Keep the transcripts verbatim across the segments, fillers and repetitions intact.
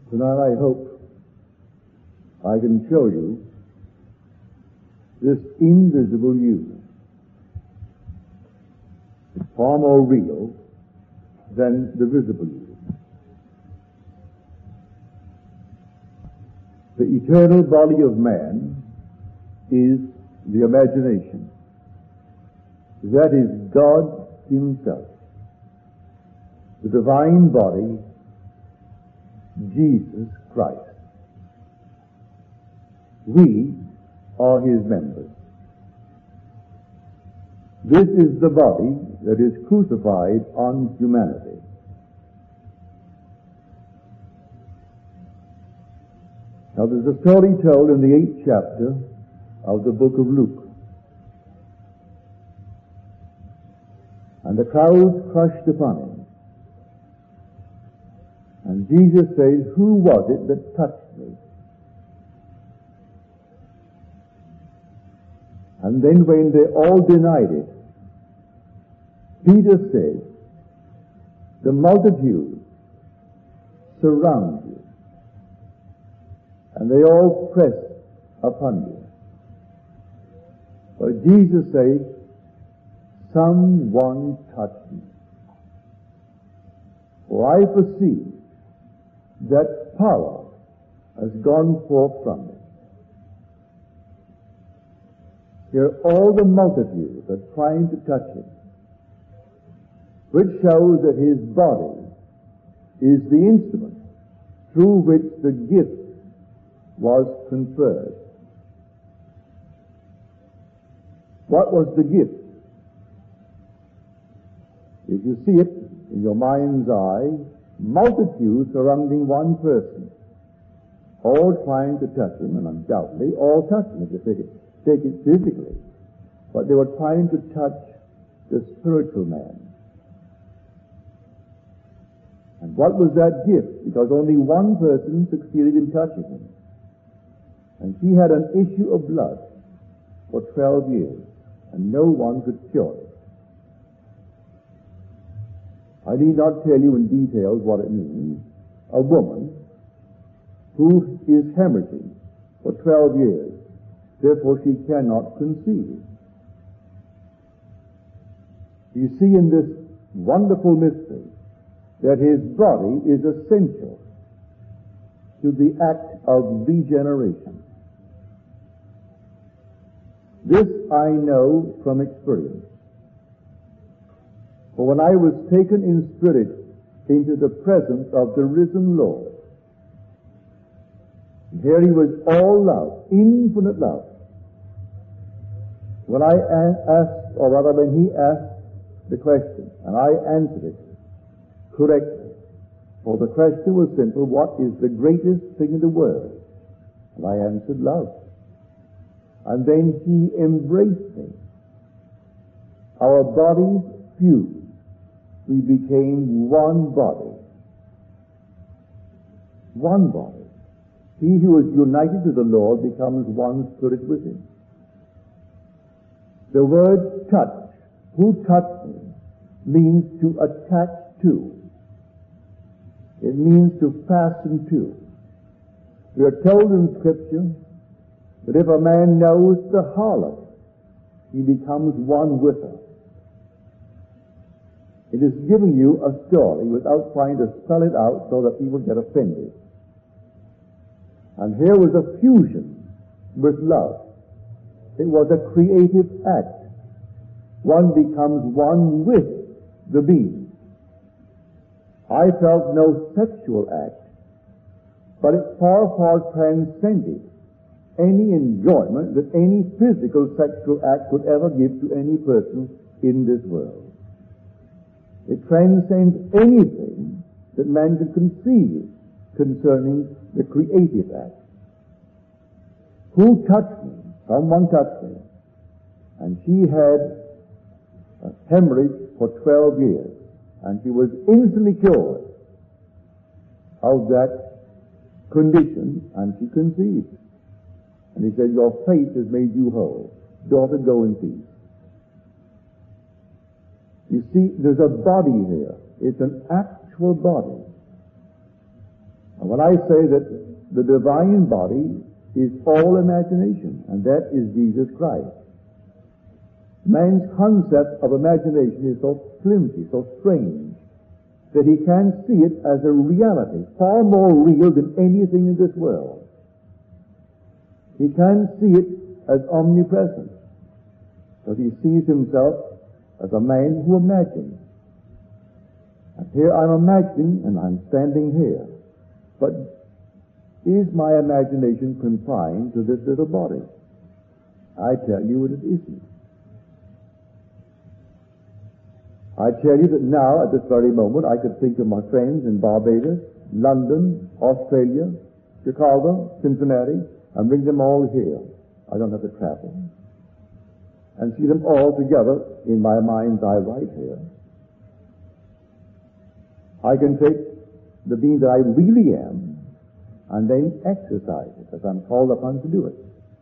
Tonight I hope I can show you this invisible you. It's far more real than the visible you. The eternal body of man is the imagination. That is God Himself. The divine body, Jesus Christ. We are His members. This is the body that is crucified on humanity. Now there's a story told in the eighth chapter of the book of Luke. And the crowds crushed upon Him. And Jesus says, "Who was it that touched me?" And then when they all denied it, Peter says, "The multitude surround you, and they all press upon you." But Jesus says, "Someone touched me. For I perceive that power has gone forth from me." Here all the multitude are trying to touch Him, which shows that His body is the instrument through which the gift was conferred. What was the gift? If you see it in your mind's eye, multitudes surrounding one person, all trying to touch Him, and undoubtedly all touching Him, if you take it, take it physically. But they were trying to touch the spiritual man. And what was that gift? Because only one person succeeded in touching Him. And she had an issue of blood for twelve years, and no one could cure it. I need not tell you in details what it means. A woman who is hemorrhaging for twelve years, therefore she cannot conceive. You see in this wonderful mystery that His body is essential to the act of regeneration. This I know from experience. For when I was taken in spirit into the presence of the risen Lord, here He was all love, infinite love. When I asked, or rather when He asked the question, and I answered it correctly, for the question was simple: what is the greatest thing in the world? And I answered, love. And then He embraced me. Our bodies fused. We became one body. One body. He who is united to the Lord becomes one spirit with Him. The word touch, who touched me, means to attach to. It means to fasten to. We are told in Scripture that if a man knows the harlot, he becomes one with her. It is giving you a story without trying to spell it out so that people get offended. And here was a fusion with love. It was a creative act. One becomes one with the being. I felt no sexual act, but it far, far transcended any enjoyment that any physical sexual act could ever give to any person in this world. It transcends anything that man can conceive concerning the creative act. Who touched me? Someone touched me. And she had a hemorrhage for twelve years. And she was instantly cured of that condition, and she conceived. And He said, "Your faith has made you whole. Daughter, go in peace." You see, there's a body here. It's an actual body. A And when I say that the divine body is all imagination, and that is Jesus Christ, man's concept of imagination is so flimsy, so strange, that he can't see it as a reality, far more real than anything in this world. He can't see it as omnipresent, but he sees himself as a man who imagines. And here I'm imagining, and I'm standing here, but is my imagination confined to this little body? I tell you it isn't. I tell you that now, at this very moment, I could think of my friends in Barbados, London, Australia, Chicago, Cincinnati, and bring them all here. I don't have to travel. And see them all together in my mind's eye right here. I can take the being that I really am and then exercise it as I'm called upon to do it.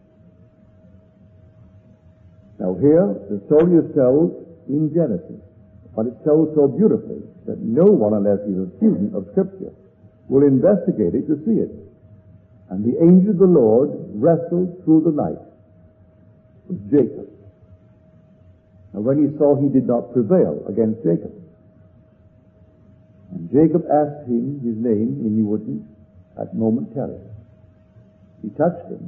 Now here, the story is told in Genesis, but it's told so beautifully that no one, unless he's a student of Scripture, will investigate it to see it. And the angel of the Lord wrestled through the night with Jacob. And when he saw he did not prevail against Jacob, and Jacob asked him his name, and he wouldn't at moment tell him. He touched him.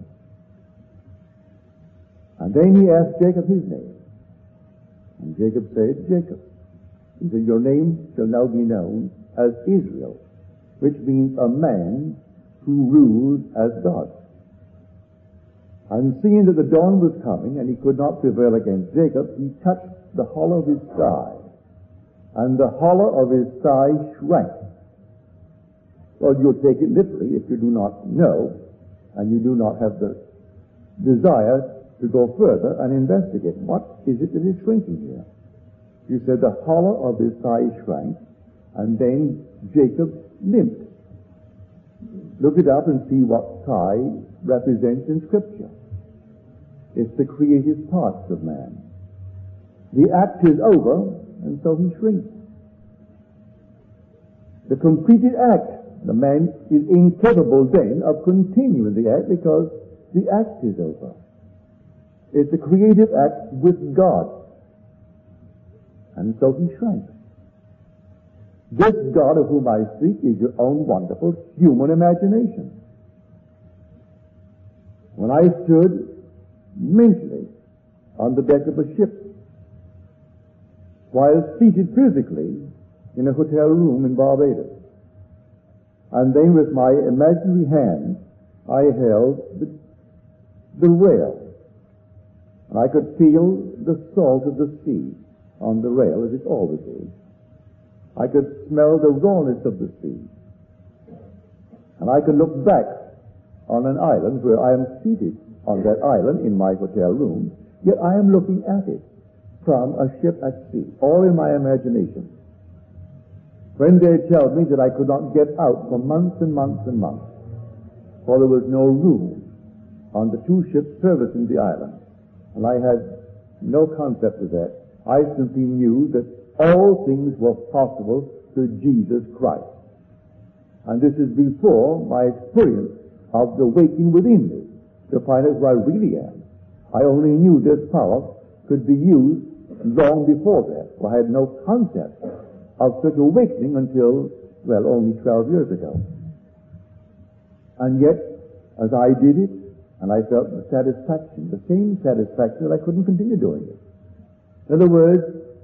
And then he asked Jacob his name. And Jacob said, Jacob. He said, your name shall now be known as Israel, which means a man who rules as God. And seeing that the dawn was coming, and he could not prevail against Jacob, he touched the hollow of his thigh. And the hollow of his thigh shrank. Well, you'll take it literally if you do not know, and you do not have the desire to go further and investigate. What is it that is shrinking here? You said the hollow of his thigh shrank, and then Jacob limped. Look it up and see what thigh represents in Scripture. It's the creative parts of man. The act is over, and so he shrinks. The completed act, the man is incapable then of continuing the act because the act is over. It's a creative act with God. And so he shrinks. This God of whom I speak is your own wonderful human imagination. When I stood mentally on the deck of a ship, while seated physically in a hotel room in Barbados, and then with my imaginary hand I held the, the rail, and I could feel the salt of the sea on the rail, as it always is. I could smell the rawness of the sea. And I could look back on an island where I am seated on that island in my hotel room, yet I am looking at it from a ship at sea, all in my imagination. When they tell me that I could not get out for months and months and months, for there was no room on the two ships servicing the island, and I had no concept of that, I simply knew that all things were possible to Jesus Christ. And this is before my experience of the waking within me to find out who I really am. I only knew this power could be used long before that, for I had no concept of such awakening until, well, only twelve years ago. And yet, as I did it, and I felt the satisfaction, the same satisfaction that I couldn't continue doing it. In other words,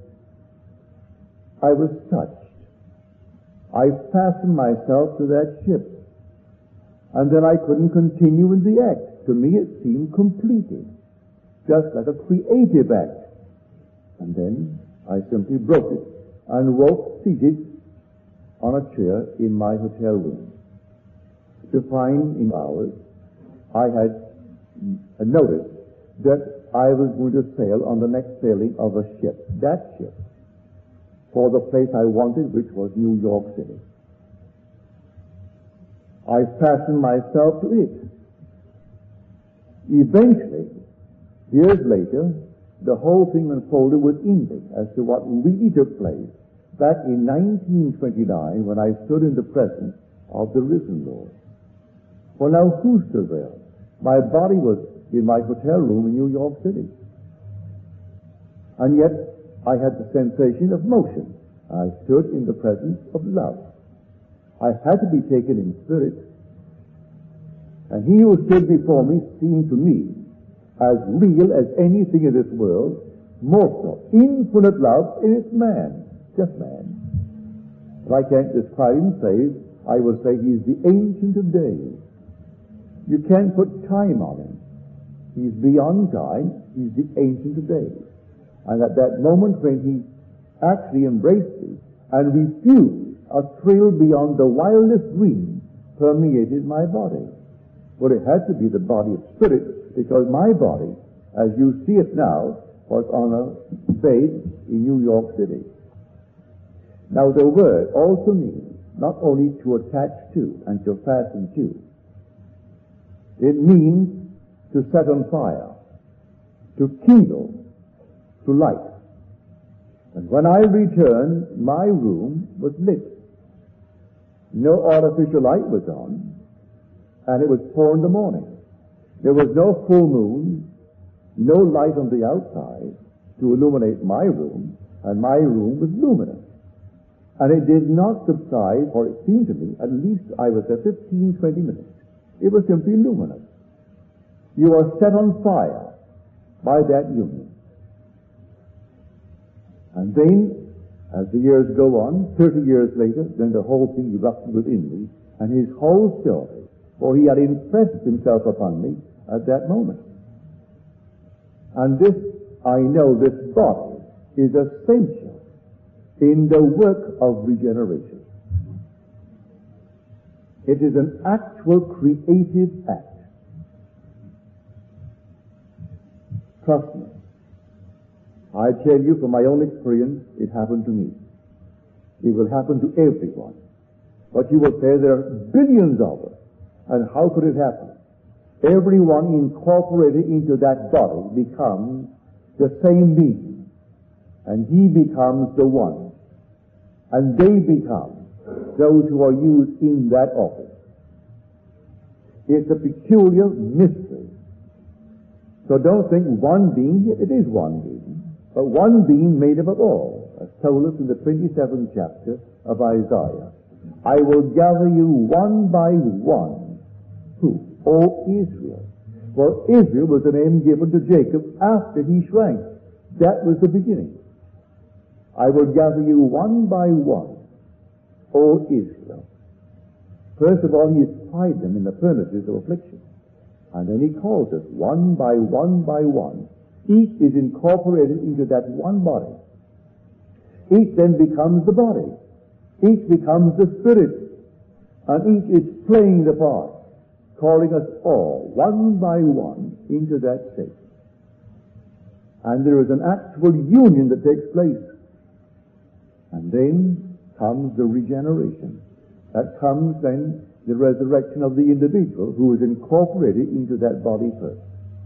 I was touched. I fastened myself to that ship. And then I couldn't continue in the act. To me it seemed completed, just like a creative act. And then I simply broke it and woke seated on a chair in my hotel room to find in hours I had noticed that I was going to sail on the next sailing of a ship, that ship, for the place I wanted, which was New York City. I fastened myself to it. Eventually, years later, the whole thing unfolded within me as to what really took place back in nineteen twenty-nine when I stood in the presence of the risen Lord. Well, now, who stood there? My body was in my hotel room in New York City. And yet, I had the sensation of motion. I stood in the presence of love. I had to be taken in spirit. And he who stood before me seemed to me as real as anything in this world, more so. Infinite love in its man, just man. If I can't describe him, save, I will say he's the Ancient of Days. You can't put time on him. He's beyond time. He's the Ancient of Days. And at that moment when he actually embraced me and refused, a thrill beyond the wildest dream permeated my body. But it had to be the body of spirit, because my body, as you see it now, was on a bed in New York City. Now the word also means not only to attach to and to fasten to. It means to set on fire, to kindle, to light. And when I returned, my room was lit. No artificial light was on, and it was four in the morning. There was no full moon, no light on the outside to illuminate my room, and my room was luminous. And it did not subside, or it seemed to me, at least I was there fifteen, twenty minutes. It was simply luminous. You are set on fire by that union. And then, as the years go on, thirty years later, then the whole thing erupted within me, and his whole story, for he had impressed himself upon me at that moment. And this, I know, this body is essential in the work of regeneration. It is an actual creative act. Trust me. I tell you from my own experience, it happened to me. It will happen to everyone. But you will say there are billions of us. And how could it happen? Everyone incorporated into that body becomes the same being. And he becomes the one. And they become those who are used in that office. It's a peculiar mystery. So don't think one being, it is one being, but one being made up of all, as told us in the twenty-seventh chapter of Isaiah. I will gather you one by one. Who? O Israel. Well, Israel was the name given to Jacob after he shrank. That was the beginning. I will gather you one by one, O Israel. First of all, he has tried them in the furnaces of affliction. And then he calls us one by one by one. Each is incorporated into that one body. Each then becomes the body. Each becomes the spirit. And each is playing the part, calling us all, one by one, into that state. And there is an actual union that takes place. And then comes the regeneration. That comes then the resurrection of the individual who is incorporated into that body first.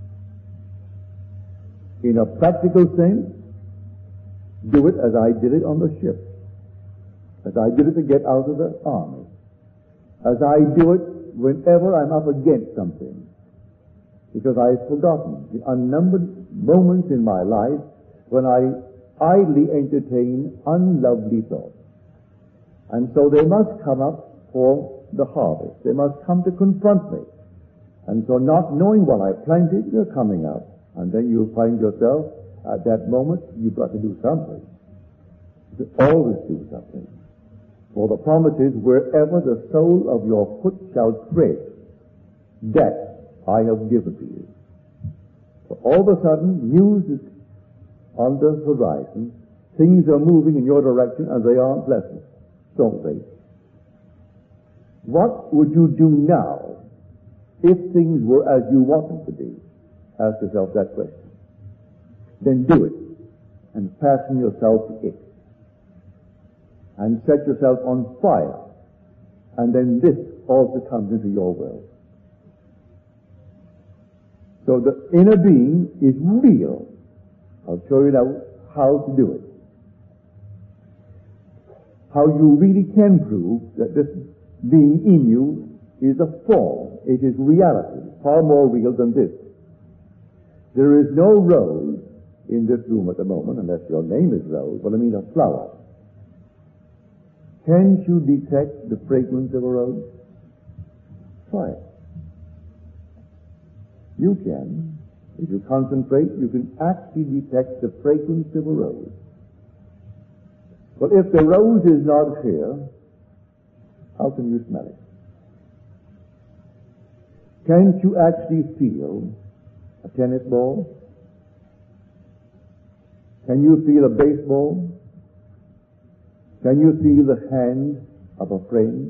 In a practical sense, do it as I did it on the ship, as I did it to get out of the army, as I do it whenever I'm up against something, because I've forgotten the unnumbered moments in my life when I idly entertain unlovely thoughts. And so they must come up for the harvest. They must come to confront me. And so not knowing what I planted, they're coming up. And then you'll find yourself, at that moment, you've got to do something. You always do something. For the promise is, wherever the sole of your foot shall tread, that I have given to you. So all of a sudden, news is on the horizon. Things are moving in your direction, and they aren't pleasant, don't they? What would you do now if things were as you want them to be? Ask yourself that question. Then do it, and fasten yourself to it. And set yourself on fire. And then this also comes into your world. So the inner being is real. I'll show you now how to do it. How you really can prove that this being in you is a form. It is reality, far more real than this. There is no rose in this room at the moment, unless your name is Rose, but I mean a flower. Can't you detect the fragrance of a rose? Try it. You can. If you concentrate, you can actually detect the fragrance of a rose. But if the rose is not here, how can you smell it? Can't you actually feel a tennis ball? Can you feel a baseball? Can you feel the hand of a friend?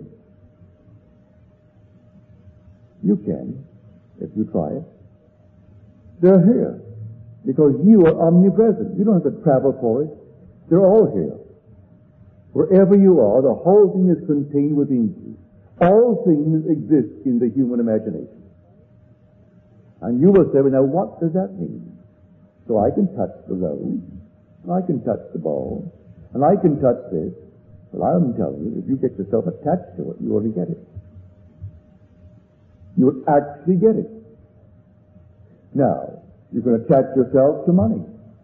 You can, if you try it. They're here, because you are omnipresent. You don't have to travel for it. They're all here. Wherever you are, the whole thing is contained within you. All things exist in the human imagination. And you will say, well, now what does that mean? So I can touch the rose, and I can touch the ball, and I can touch this. Well, I'm telling you, if you get yourself attached to it, you already get it. You will actually get it. Now, you can attach yourself to money.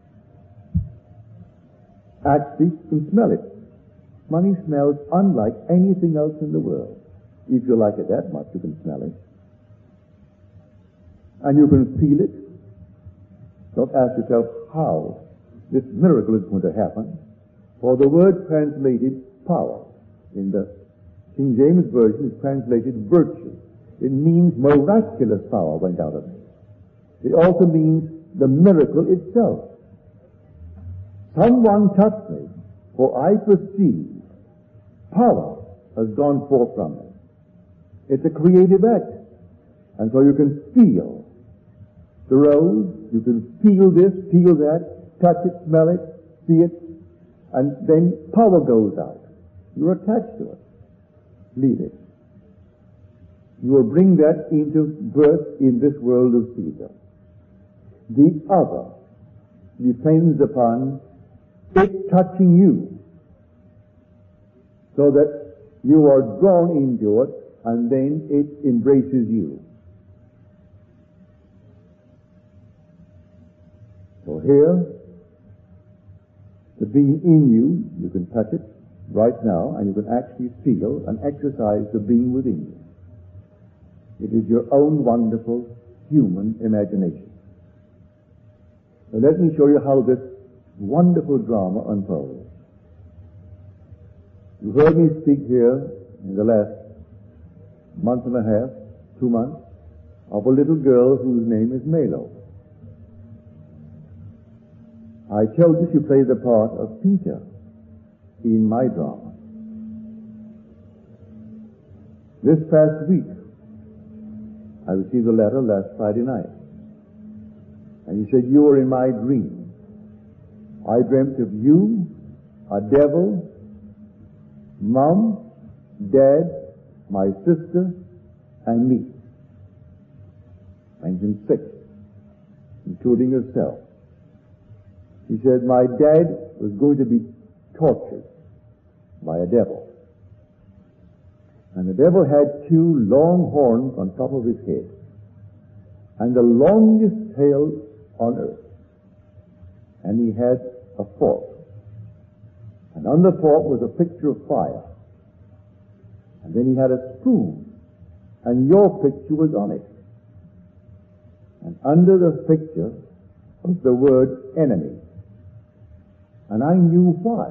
Actually, you can smell it. Money smells unlike anything else in the world. If you like it that much, you can smell it. And you can feel it. Don't ask yourself how this miracle is going to happen. For the word translated power in the King James Version is translated virtue. It means miraculous power went out of me. It also means the miracle itself. Someone touched me, for I perceive power has gone forth from me. It's a creative act. And so you can feel the rose, you can feel this, feel that, touch it, smell it, see it, and then power goes out. You're attached to it. Leave it. You will bring that into birth in this world of Caesar. The other depends upon it touching you, so that you are drawn into it, and then it embraces you. So here, the being in you, you can touch it right now, and you can actually feel and exercise the being within you. It is your own wonderful human imagination. So let me show you how this wonderful drama unfolds. You heard me speak here in the last month and a half, two months, of a little girl whose name is Melo. I told you she played the part of Peter in my drama. This past week, I received a letter last Friday night. And he said, you were in my dream. I dreamt of you, a devil, Mom, Dad, my sister, and me. Mentioned six, including herself. He said, my dad was going to be tortured by a devil. And the devil had two long horns on top of his head, and the longest tail on earth. And he had a fork. And on the fork was a picture of fire. And then he had a spoon, and your picture was on it. And under the picture was the word enemy. And I knew why.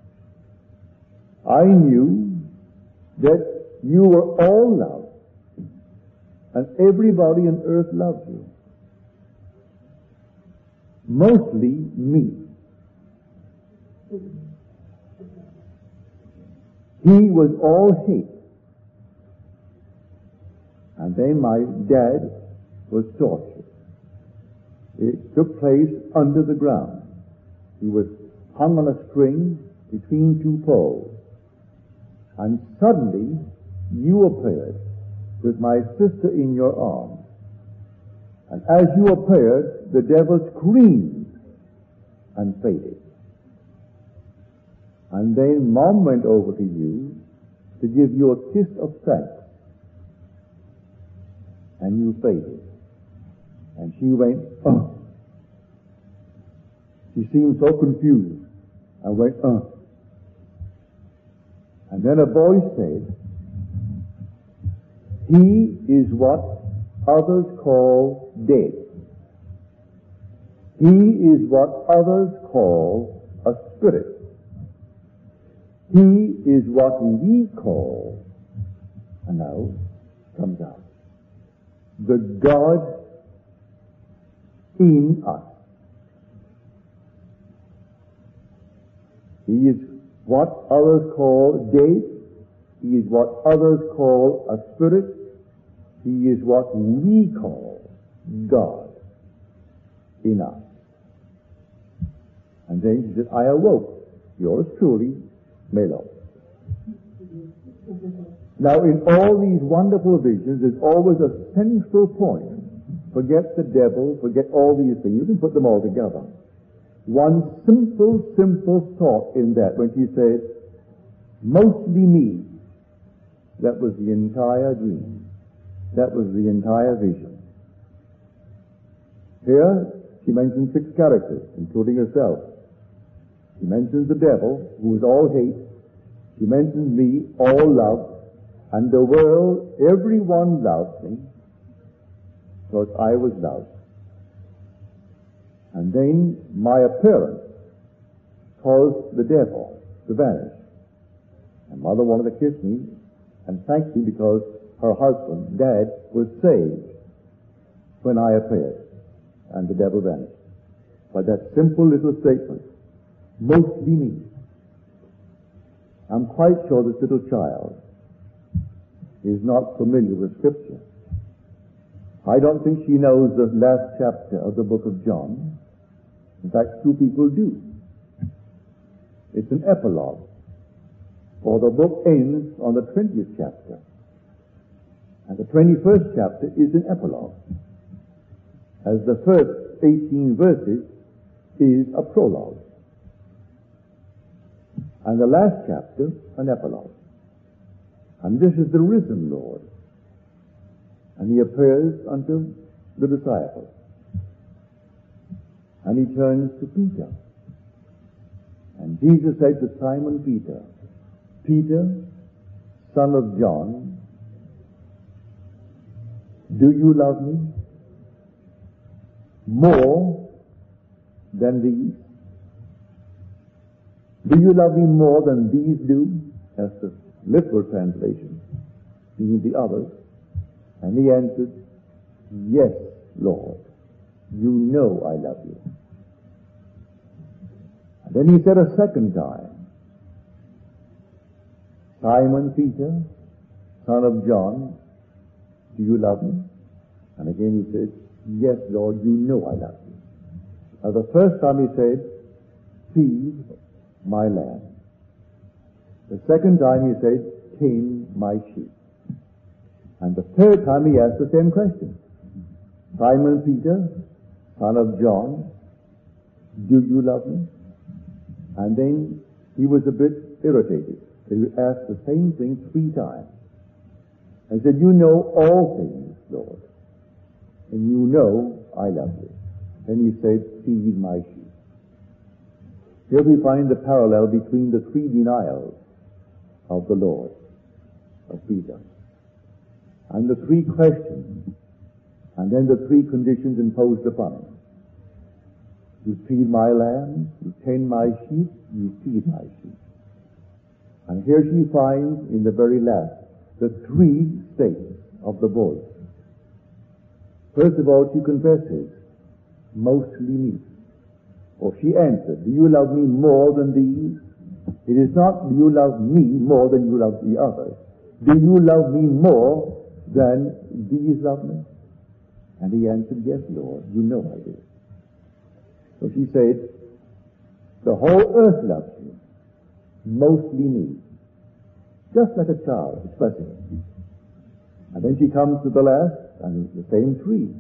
I knew that you were all loved, and everybody on earth loved you. Mostly me. He was all hate. And then my dad was tortured. It took place under the ground. He was hung on a string between two poles. And suddenly, you appeared with my sister in your arms. And as you appeared, the devil screamed and faded. And then Mom went over to you, to give you a kiss of thanks. And you faded. And she went, oh. She seemed so confused. I went, oh. And then a voice said, he is what others call dead. He is what others call a spirit. He is what we call, and now comes out, the God in us. He is what others call dead. He is what others call a spirit. He is what we call God in us. And then he said, I awoke. Yours truly, Melo. Now in all these wonderful visions, there's always a central point. Forget the devil, forget all these things. You can put them all together. One simple, simple thought in that when she said, mostly me. That was the entire dream. That was the entire vision. Here, she mentions six characters, including herself. She mentions the devil, who is all hate. She mentions me, all love. And the world, everyone loved me, because I was loved. And then my appearance caused the devil to vanish. And mother wanted to kiss me and thank me because her husband, Dad, was saved when I appeared. And the devil vanished. By that simple little statement, mostly me. I'm quite sure this little child is not familiar with Scripture. I don't think she knows the last chapter of the book of John. In fact, two people do. It's an epilogue, for the book ends on the twentieth chapter. And the twenty-first chapter is an epilogue, as the first eighteen verses is a prologue. And the last chapter, an epilogue. And this is the risen Lord. And he appears unto the disciples. And he turns to Peter. And Jesus said to Simon Peter, Peter, son of John, do you love me more than these? Do you love me more than these do? That's the literal translation, meaning the others. And he answered, yes, Lord, you know I love you. And then he said a second time, Simon Peter, son of John, do you love me? And again he said, yes, Lord, you know I love you. Now the first time he said, feed my lamb. The second time he said, tame my sheep. And the third time he asked the same question. Simon Peter, son of John, do you love me? And then he was a bit irritated. He asked the same thing three times. And said, you know all things, Lord. And you know I love you. Then he said, feed my sheep. Here we find the parallel between the three denials of the Lord, of Peter, and the three questions, and then the three conditions imposed upon him. You feed my lambs, you tend my sheep, you feed my sheep. And here she finds in the very last the three states of the voice. First of all, she confesses, mostly me. Or she answered, do you love me more than these? It is not, do you love me more than you love the others? Do you love me more than these love me? And he answered, yes, Lord, you know I do. So she said, the whole earth loves you, mostly me. Just like a child expressing it. And then she comes to the last, and the same three.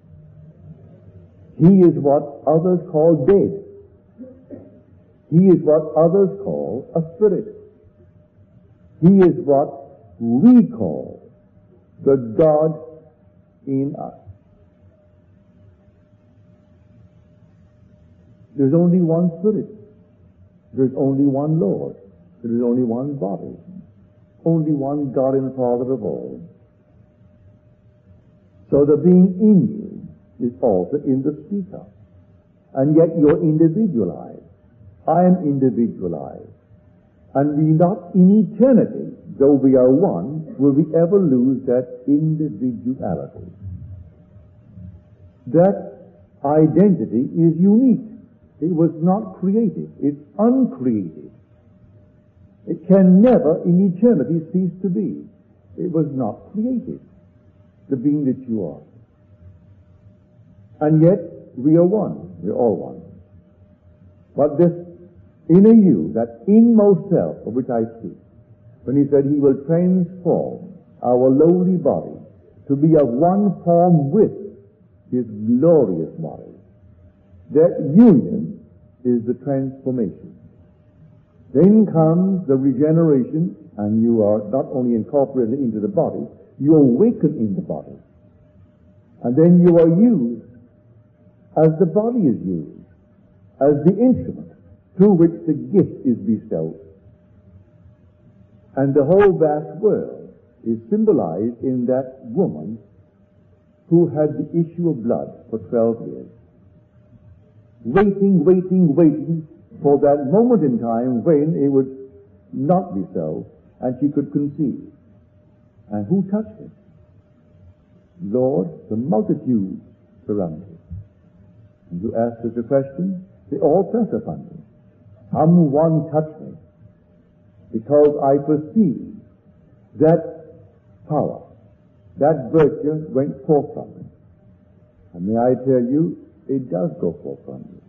He is what others call dead. He is what others call a spirit. He is what we call the God in us. There's only one Spirit. There's only one Lord. There is only one body. Only one God and Father of all. So the being in you is also in the speaker. And yet you're individualized. I am individualized. And we not in eternity, though we are one, will we ever lose that individuality. That identity is unique. It was not created. It's uncreated. It can never in eternity cease to be. It was not created, the being that you are. And yet, we are one. We're all one. But this inner you, that inmost self of which I speak, when he said he will transform our lowly body to be of one form with his glorious body, that union is the transformation. Then comes the regeneration, and you are not only incorporated into the body, you awaken in the body. And then you are used as the body is used, as the instrument through which the gift is bestowed. And the whole vast world is symbolized in that woman who had the issue of blood for twelve years. Waiting, waiting, waiting for that moment in time when it would not be so, and she could conceive. And who touched it? Lord, the multitude surround her. And you ask us a question, they all press upon me. Someone touched me, because I perceive that power, that virtue went forth from me. And may I tell you, it does go forth from you.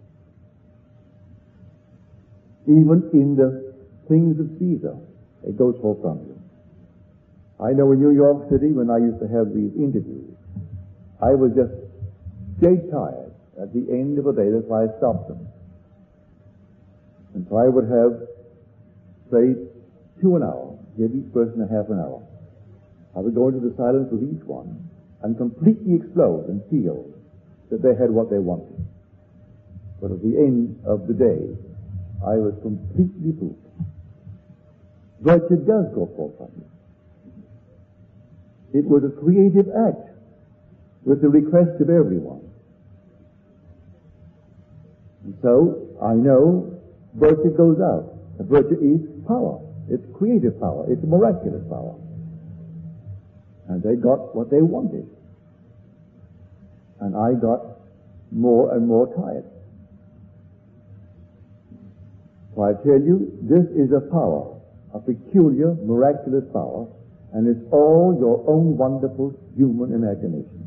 Even in the things of Caesar, it goes forth from you. I know in New York City, when I used to have these interviews, I was just dead tired at the end of a day. That's why I stopped them. And so I would have, say, two an hour, give each person a half an hour. I would go into the silence with each one and completely explode and feel that they had what they wanted. But at the end of the day, I was completely pooped. Virtue does go forth from you. It was a creative act with the request of everyone. And so, I know virtue goes out. And virtue is power. It's creative power. It's miraculous power. And they got what they wanted. And I got more and more tired. So I tell you, this is a power, a peculiar, miraculous power, and it's all your own wonderful human imagination.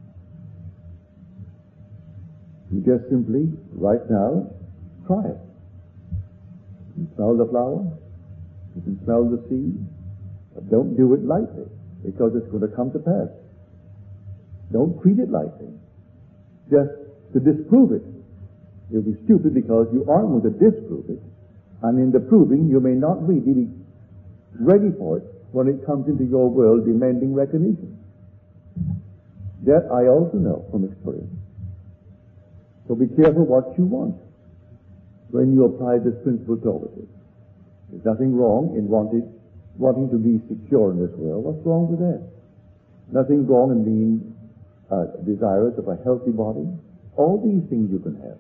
You just simply, right now, try it. You can smell the flower, you can smell the seed, but don't do it lightly, because it's going to come to pass. Don't treat it lightly. Just to disprove it. You'll be stupid because you aren't going to disprove it, and in the proving you may not really be ready for it when it comes into your world demanding recognition. That I also know from experience. So be careful what you want when you apply this principle towards it. There's nothing wrong in wanting, wanting to be secure in this world. What's wrong with that? Nothing wrong in being uh, desirous of a healthy body. All these things you can have.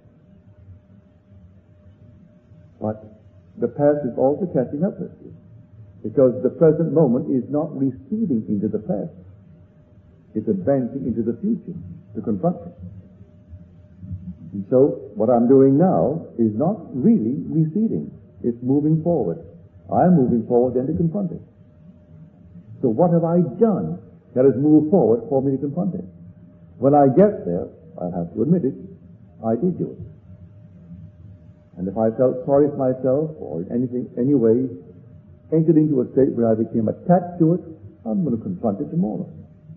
But the past is also catching up with you, because the present moment is not receding into the past. It's advancing into the future to confront it. And so what I'm doing now is not really receding. It's moving forward. I'm moving forward then to confront it. So what have I done that has moved forward for me to confront it? When I get there, I have to admit it, I did do it. And if I felt sorry for myself, or in anything, any way, entered into a state where I became attached to it, I'm going to confront it tomorrow.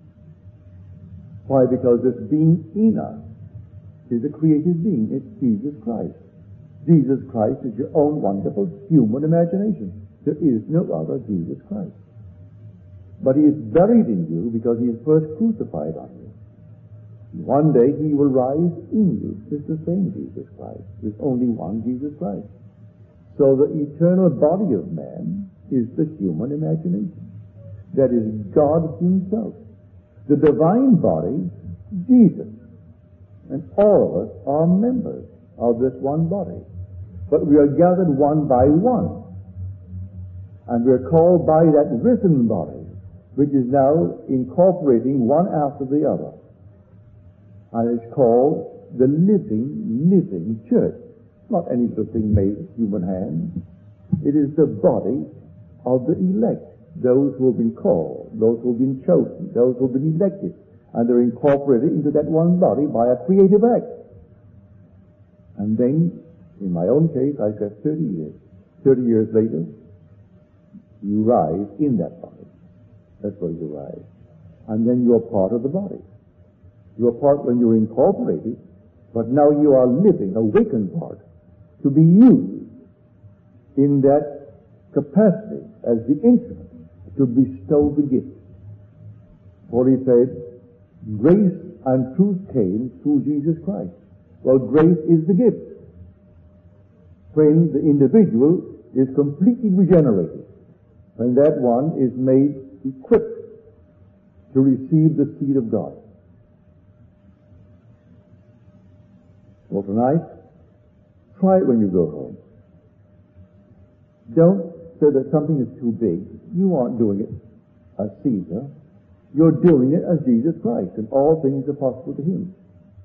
Why? Because this being in us is a creative being. It's Jesus Christ. Jesus Christ is your own wonderful human imagination. There is no other Jesus Christ. But he is buried in you because he is first crucified on you. One day he will rise in you. It's the same Jesus Christ. There's only one Jesus Christ. So the eternal body of man is the human imagination. That is God himself. The divine body, Jesus. And all of us are members of this one body. But we are gathered one by one. And we are called by that risen body, which is now incorporating one after the other. And it's called the living, living church. Not any little thing made with human hands. It is the body of the elect, those who have been called, those who have been chosen, those who have been elected, and they're incorporated into that one body by a creative act. And then, in my own case, I said thirty years. thirty years later, you rise in that body. That's where you rise. And then you're part of the body. You're part when you're incorporated, but now you are living, awakened part, to be used in that capacity as the instrument to bestow the gift. For he said, grace and truth came through Jesus Christ. Well, grace is the gift. When the individual is completely regenerated, when that one is made equipped to receive the seed of God. Well, tonight, try it when you go home. Don't say that something is too big. You aren't doing it as Caesar. You're doing it as Jesus Christ, and all things are possible to him.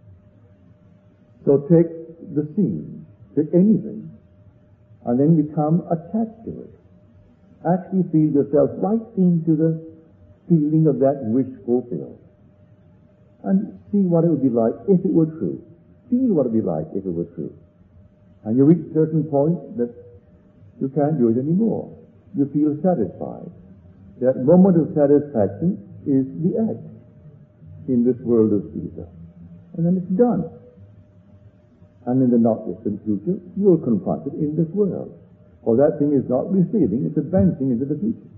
So take the seed, take anything, and then become attached to it. Actually feel yourself right into the feeling of that wish fulfilled. And see what it would be like if it were true. Feel what it would be like if it were true. And you reach a certain point that you can't do it anymore. You feel satisfied. That moment of satisfaction is the act in this world of Caesar. And then it's done. And in the not distant future, you will confront it in this world. For that thing is not receding, it's advancing into the future.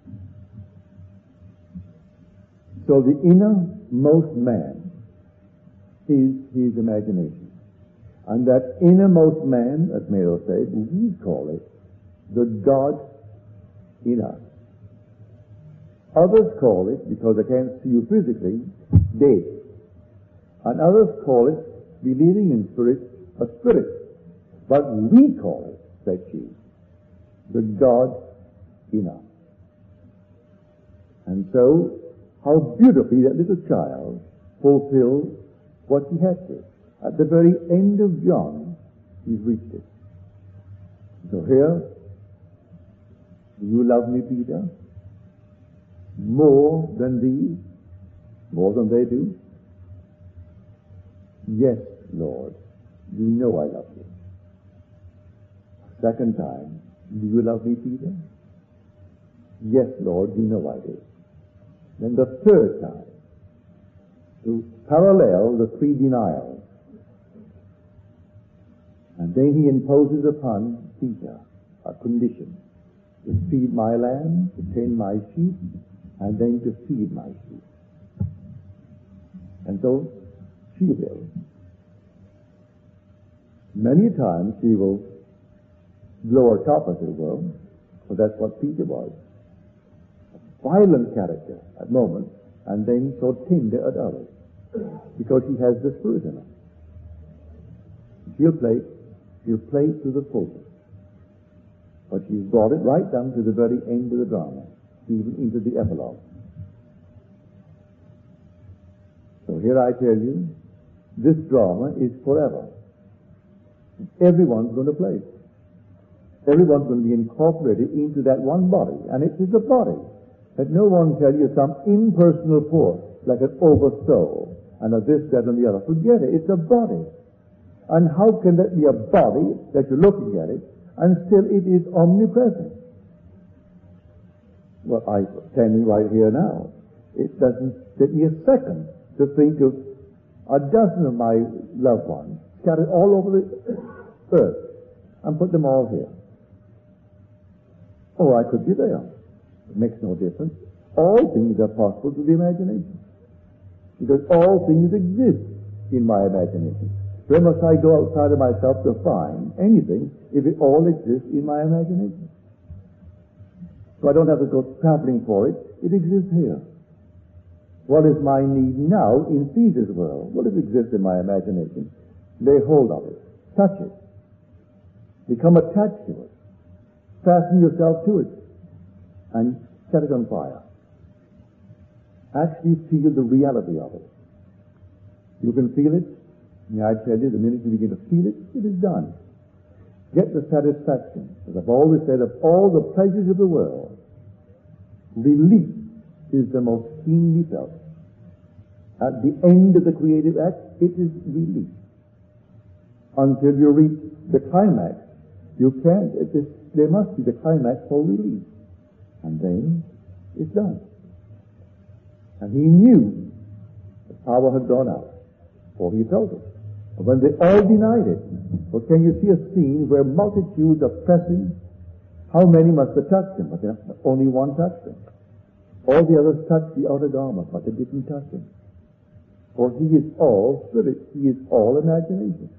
So the innermost man is his imagination. And that innermost man, as Mayo said, we call it the God in us. Others call it, because they can't see you physically, dead. And others call it, believing in spirit, a spirit. But we call it, said she, the God in us. And so, how beautifully that little child fulfilled what he had to. At the very end of John, he's reached it. So here, do you love me, Peter? More than these? More than they do? Yes, Lord, you know I love you. Second time, do you love me, Peter? Yes, Lord, you know I do. Then the third time, to parallel the three denials. And then he imposes upon Peter a condition: to feed my lamb, to tend my sheep, and then to feed my sheep. And so she will. Many times she will blow her top, as it were, for that's what Peter was. A violent character at moments, and then so tender at others, because she has the Spirit in her. She'll play, she'll play to the fullest. But she's brought it right down to the very end of the drama, even into the epilogue. So here I tell you, this drama is forever. Everyone's going to play. Everyone's going to be incorporated into that one body, and it is a body. Let no one tell you some impersonal force, like an oversoul, and a this, that, and the other. Forget it. It's a body. And how can that be a body that you're looking at it, and still it is omnipresent? Well, I'm standing right here now. It doesn't take me a second to think of a dozen of my loved ones scattered all over the earth and put them all here. or I could be there. It makes no difference. All things are possible to the imagination, because all things exist in my imagination. Where must I go outside of myself to find anything if it all exists in my imagination? So I don't have to go traveling for it. It exists here. What is my need now in Caesar's world? What does exist in my imagination? Lay hold of it. Touch it. Become attached to it. Fasten yourself to it. And set it on fire. Actually feel the reality of it. You can feel it. May I tell you, the minute you begin to feel it, it is done. Get the satisfaction. As I've always said, of all the pleasures of the world, relief is the most keenly felt. At the end of the creative act, it is relief. Until you reach the climax, you can't, it is, there must be the climax for relief. And then, it's done. And he knew the power had gone out, for he felt it. And when they all denied it, well, can you see a scene where multitudes are pressing? How many must have touched him? But only one touched him. All the others touched the outer garment, but they didn't touch him. For he is all spirit. He is all imagination.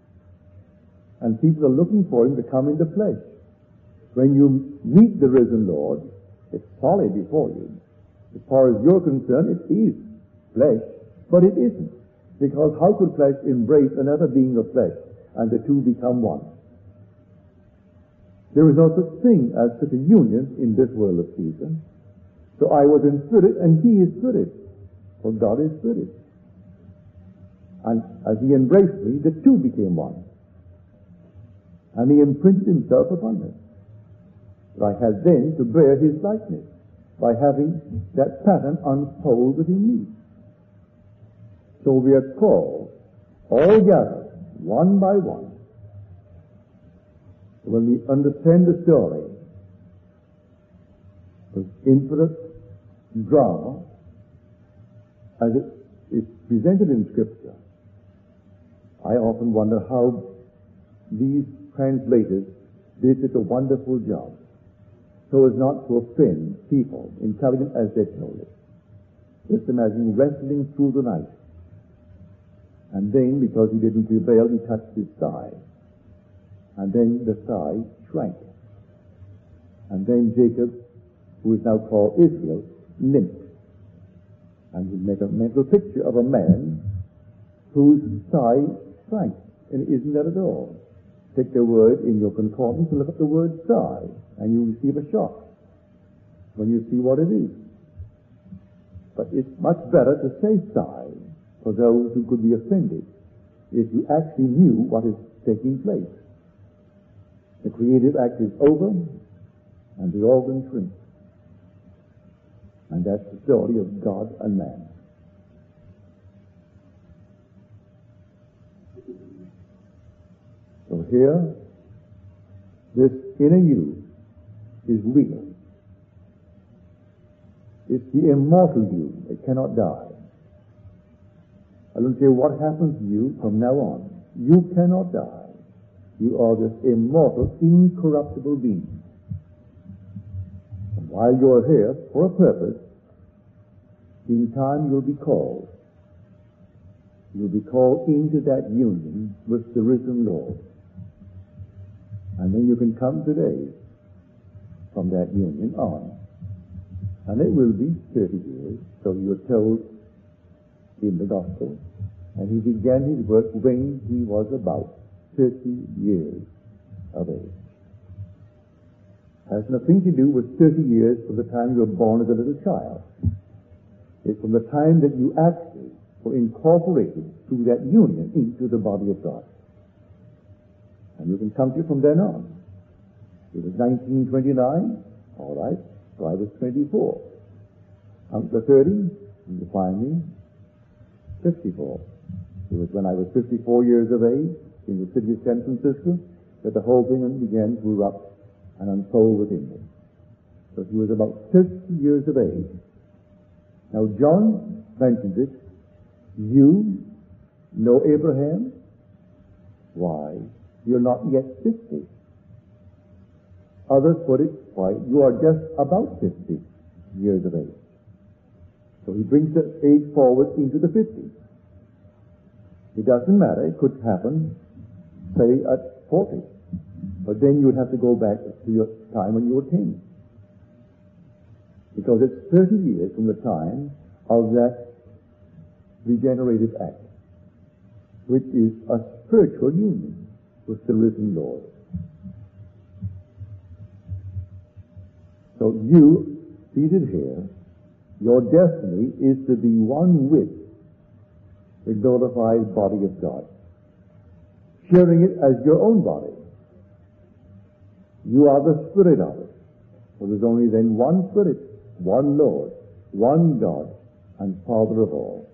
And people are looking for him to come into flesh. When you meet the risen Lord, it's solid before you. As far as you're concerned, it is flesh, but it isn't. Because how could flesh embrace another being of flesh and the two become one? There is no such thing as such a union in this world of Caesar. So I was in spirit and he is spirit. For God is spirit. And as he embraced me, the two became one. And he imprinted himself upon me. But I had then to bear his likeness by having that pattern unfold within me. So we are called, all gathered, one by one. When we understand the story, the infinite drama, as it is presented in Scripture, I often wonder how these translators did such a wonderful job, so as not to offend people, intelligent as they told it. Just imagine wrestling through the night. And then, because he didn't prevail, he touched his thigh. And then the thigh shrank. And then Jacob, who is now called Israel, limped. And you make a mental picture of a man whose thigh shrank. And it isn't that at all. Take the word in your concordance and look up the word thigh, and you receive a shock when you see what it is. But it's much better to say thigh for those who could be offended if you actually knew what is taking place. The creative act is over, and the organ shrinks. And that's the story of God and man. So here, this inner you is real. It's the immortal you. It cannot die. I don't care what happens to you from now on. You cannot die. You are this immortal, incorruptible being. And while you are here for a purpose, in time you'll be called. You'll be called into that union with the risen Lord. And then you can come today from that union on. And it will be thirty years, so you're told in the Gospel. And he began his work when he was about thirty years of age. Has nothing to do with thirty years from the time you were born as a little child. It's from the time that you actually were incorporated through that union into the body of God. And you can count it from then on. It was nineteen twenty-nine, all right, so I was twenty-four. Count the thirty, and you find me fifty-four. It was when I was fifty-four years of age in the city of San Francisco that the whole thing began to erupt and unfold within me. So he was about thirty years of age. Now John mentions it. You know Abraham? Why, you're not yet fifty. Others put it, why, you are just about fifty years of age. So he brings the age forward into the fifties. It doesn't matter. It could happen, say, at forty. But then you would have to go back to your time when you were ten. Because it's thirty years from the time of that regenerated act, which is a spiritual union with the risen Lord. So you, seated here, your destiny is to be one with the glorified body of God, sharing it as your own body. You are the spirit of it. For there's only then one spirit, one Lord, one God, and Father of all.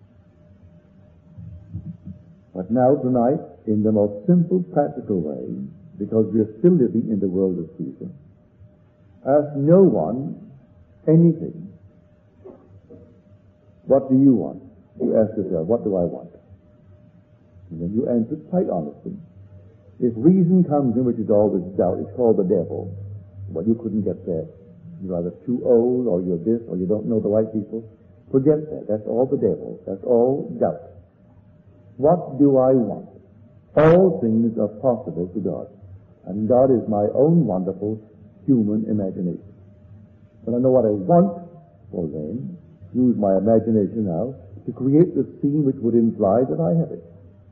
But now tonight, in the most simple, practical way, because we are still living in the world of Jesus, ask no one anything. What do you want? You ask yourself, what do I want? And then you answer quite honestly. If reason comes in, which is always doubt, it's called the devil. Well, you couldn't get there. You're either too old, or you're this, or you don't know the right people. Forget that. That's all the devil. That's all doubt. What do I want? All things are possible to God. And God is my own wonderful human imagination. When I know what I want, well then, use my imagination now to create the scene which would imply that I have it.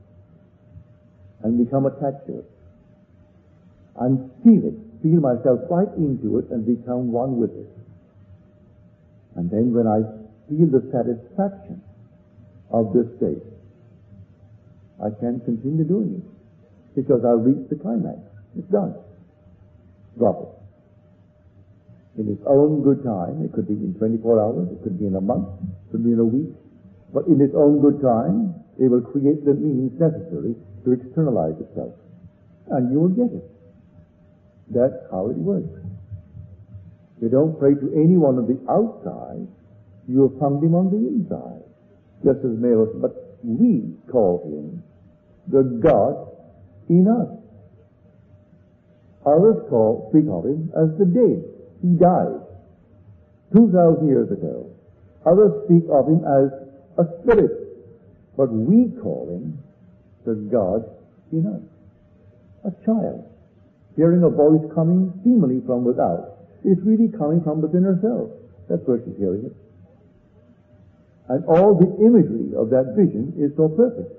And become attached to it. And feel it. Feel myself right into it and become one with it. And then when I feel the satisfaction of this state, I can continue doing it. Because I've reached the climax. It's done. Drop it. In its own good time, it could be in twenty-four hours, it could be in a month, it could be in a week. But in its own good time, it will create the means necessary to externalize itself. And you will get it. That's how it works. You don't pray to anyone on the outside, you have found him on the inside. Just as Mary said, but we call him the God in us. Others call, speak of him as the dead. He died two thousand years ago. Others speak of him as a spirit. But we call him the God in us. A child, hearing a voice coming seemingly from without, is really coming from within herself. That's where she's hearing it. And all the imagery of that vision is so perfect.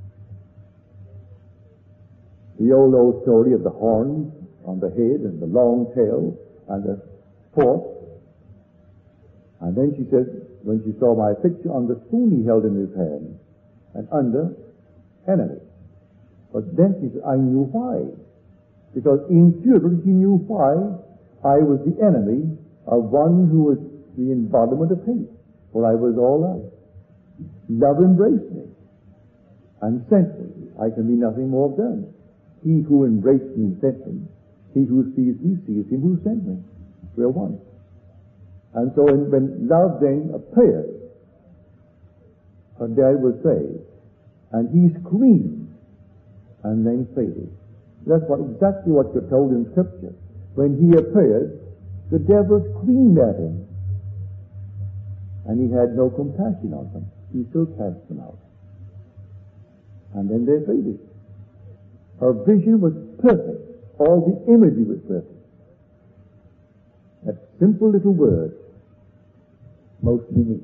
The old, old story of the horns on the head and the long tail and the fork. And then she says, when she saw my picture on the spoon he held in his hand, and under, enemy. But then she said, I knew why. Because intuitively she knew why I was the enemy of one who was the embodiment of hate. For I was all love. Love embraced me and sent me. I can be nothing more than. He who embraced me sent me. He who sees me sees him who sent me. We're one. And so when, when love then appeared, her dad was saved, and he screamed and then faded. That's what exactly what you're told in Scripture. When he appeared, the devil screamed at him, and he had no compassion on them. He still cast them out. And then they faded. Her vision was perfect. All the imagery was perfect. That simple little word, mostly me.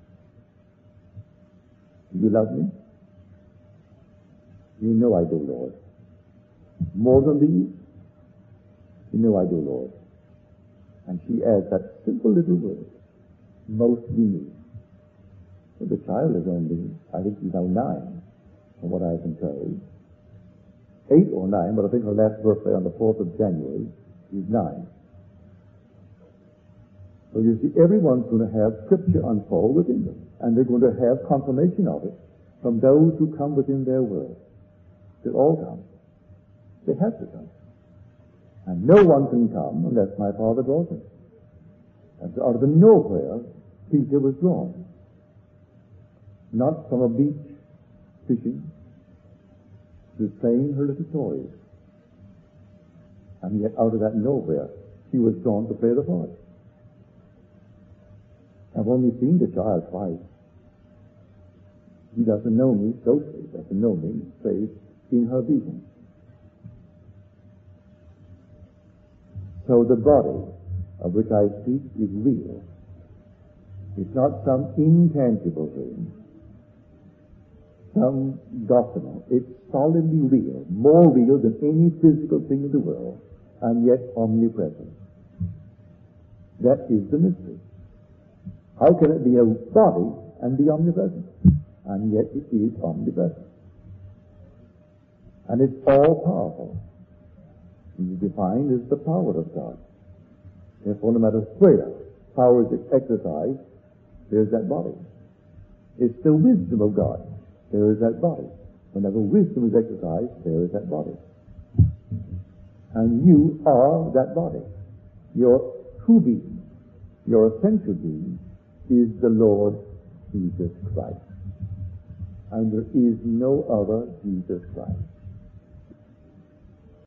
Do you love me? You know I do, Lord. More than these? You know I do, Lord. And she adds that simple little word, mostly me. So the child is only, I think he's now nine, from what I can tell. Eight or nine, but I think her last birthday on the fourth of January, she's nine. So you see, everyone's going to have Scripture unfold within them, and they're going to have confirmation of it from those who come within their world. They all come. They have to come. And no one can come unless my Father draws them. And so out of the nowhere, Peter was drawn. Not from a beach fishing. She was playing her little toys. And yet out of that nowhere, she was drawn to play the part. I've only seen the child twice. He doesn't know me socially, doesn't know me, save in her vision. So the body of which I speak is real. It's not some intangible thing, some document. It's solidly real, more real than any physical thing in the world, and yet omnipresent. That is the mystery. How can it be a body and be omnipresent? And yet it is omnipresent. And it's all-powerful. It is defined as the power of God. Therefore, no matter where power is exercised, there's that body. It's the wisdom of God. There is that body. Whenever wisdom is exercised, there is that body. And you are that body. Your true being, your essential being, is the Lord Jesus Christ. And there is no other Jesus Christ.